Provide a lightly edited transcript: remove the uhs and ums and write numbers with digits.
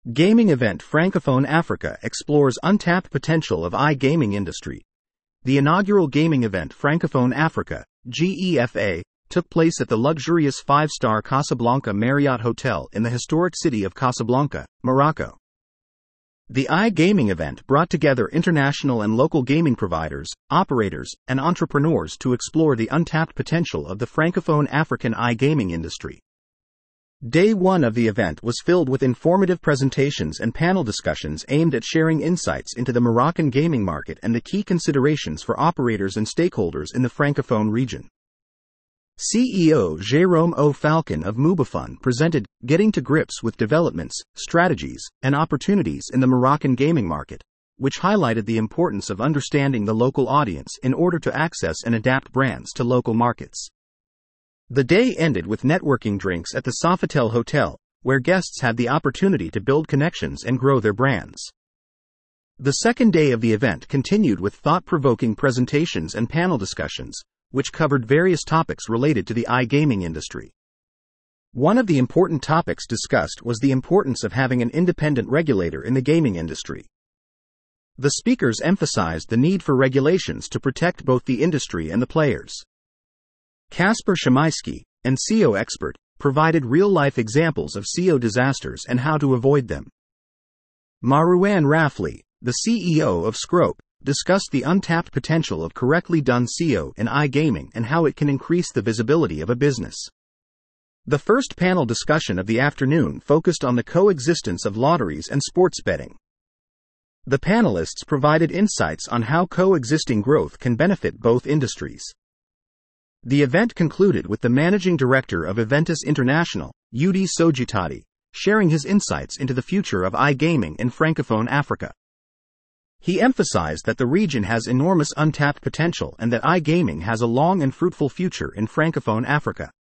Gaming event Francophone Africa explores untapped potential of iGaming industry. The inaugural gaming event Francophone Africa, GEFA, took place at the luxurious five-star Casablanca Marriott Hotel in the historic city of Casablanca, Morocco. The iGaming event brought together international and local gaming providers, operators, and entrepreneurs to explore the untapped potential of the Francophone African iGaming industry. Day 1 of the event was filled with informative presentations and panel discussions aimed at sharing insights into the Moroccan gaming market and the key considerations for operators and stakeholders in the Francophone region. CEO Jérôme O. Falcon of Mubafun presented Getting to Grips with Developments, Strategies, and Opportunities in the Moroccan Gaming Market, which highlighted the importance of understanding the local audience in order to access and adapt brands to local markets. The day ended with networking drinks at the Sofitel Hotel, where guests had the opportunity to build connections and grow their brands. The second day of the event continued with thought-provoking presentations and panel discussions, which covered various topics related to the iGaming industry. One of the important topics discussed was the importance of having an independent regulator in the gaming industry. The speakers emphasized the need for regulations to protect both the industry and the players. Kasper Szymański, an SEO expert, provided real-life examples of SEO disasters and how to avoid them. Marouane Rafli, the CEO of Scrope, discussed the untapped potential of correctly done SEO in iGaming and how it can increase the visibility of a business. The first panel discussion of the afternoon focused on the coexistence of lotteries and sports betting. The panelists provided insights on how coexisting growth can benefit both industries. The event concluded with the managing director of Eventus International, Udi Sojitati, sharing his insights into the future of iGaming in Francophone Africa. He emphasized that the region has enormous untapped potential and that iGaming has a long and fruitful future in Francophone Africa.